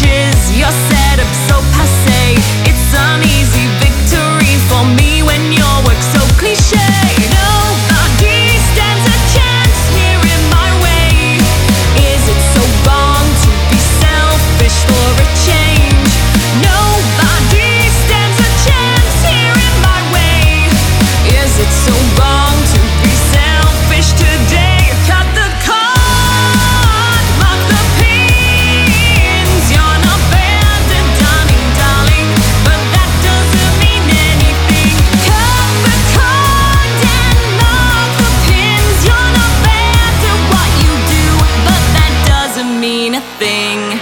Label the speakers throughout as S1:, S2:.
S1: changes. Your setup so passé. It's an easy victory for me when your work's so cliche. Nobody stands a chance here in my way. Is it so wrong to be selfish for a change? Nobody stands a chance here in my way. Is it so wrong to be selfish today? Cut the cord, mark the pins. You're not bad at darling, but that doesn't mean anything. Cut the cord and mark the pins. You're not bad at what you do, but that doesn't mean a thing.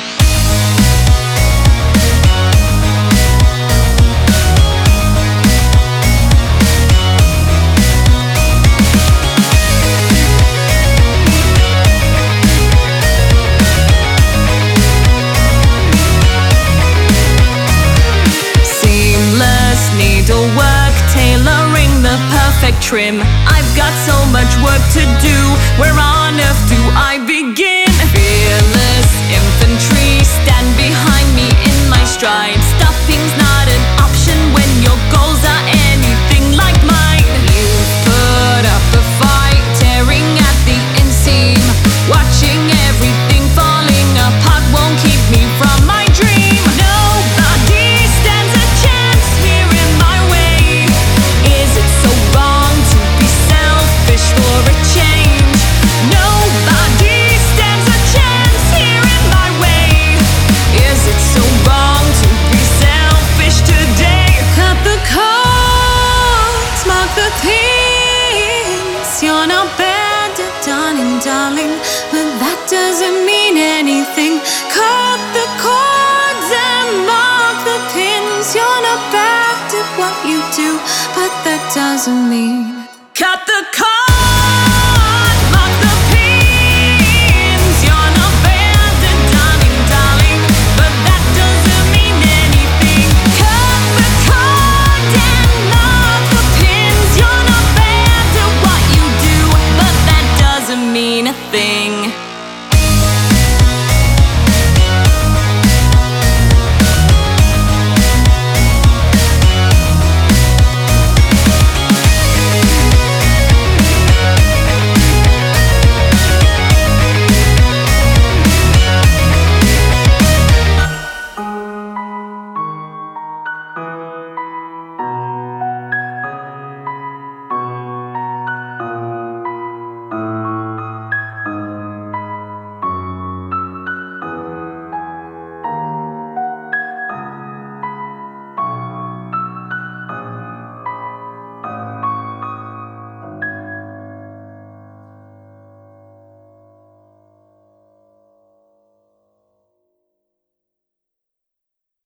S1: Needlework, tailoring the perfect trim. I've got so much work to do. Where on earth do I begin? Fearless infantry, stand behind me in my stride. Stopping's not an option when your goals are anything like mine. You put up a fight, tearing at the inseam. Watching everything falling apart won't keep me from my dream. Nobody stands a chance here in my way. Is it so wrong to be selfish for a change? Nobody stands a chance here in my way. Is it so wrong to be selfish today? Cut the cords, mark the pins. You're not bad at darling, but that doesn't mean anything. Cut the cords and mark the pins. You're not bad at what you do, but that doesn't mean. Cut the cords.